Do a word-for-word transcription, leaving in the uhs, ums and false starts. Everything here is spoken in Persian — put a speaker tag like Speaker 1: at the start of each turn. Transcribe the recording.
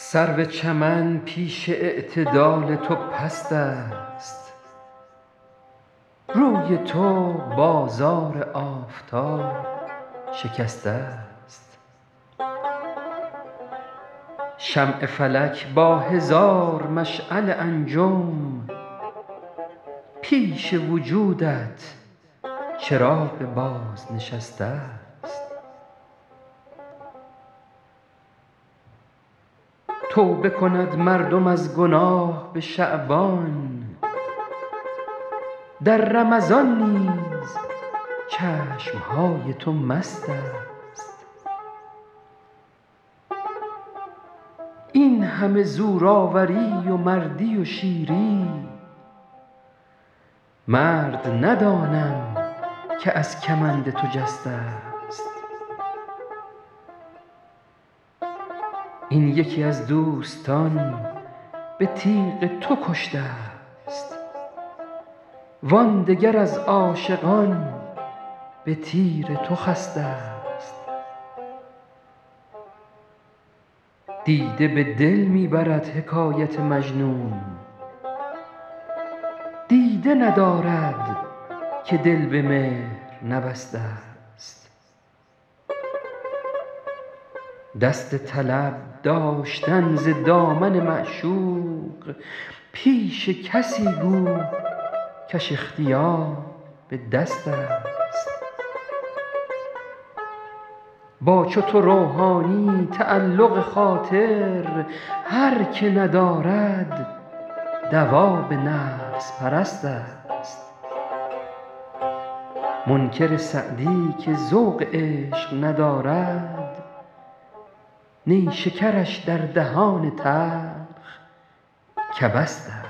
Speaker 1: سرو چمن پیش اعتدال تو پست است، روی تو بازار آفتاب شکسته است. شمع فلک با هزار مشعل انجم، پیش وجودت چراغ بازنشسته است. توبه کند مردم از گناه به شعبان، در رمضان نیز چشم های تو مست است. این همه زورآوری و مردی و شیری، مرد ندانم که از کمند تو جسته است. این یکی از دوستان به تیغ تو کشته است، وان دگر از عاشقان به تیر تو خسته است. دیده به دل می برد حکایت مجنون، دیده ندارد که دل به مهر نبسته است. دست طلب داشتن ز دامن معشوق، پیش کسی گو کش اختیار به دست است. با چو تو روحانی تعلق خاطر، هر که ندارد دواب نفس پرست است. منکر سعدی که ذوق عشق ندارد، نیشکرش در دهان تلخ کبست است.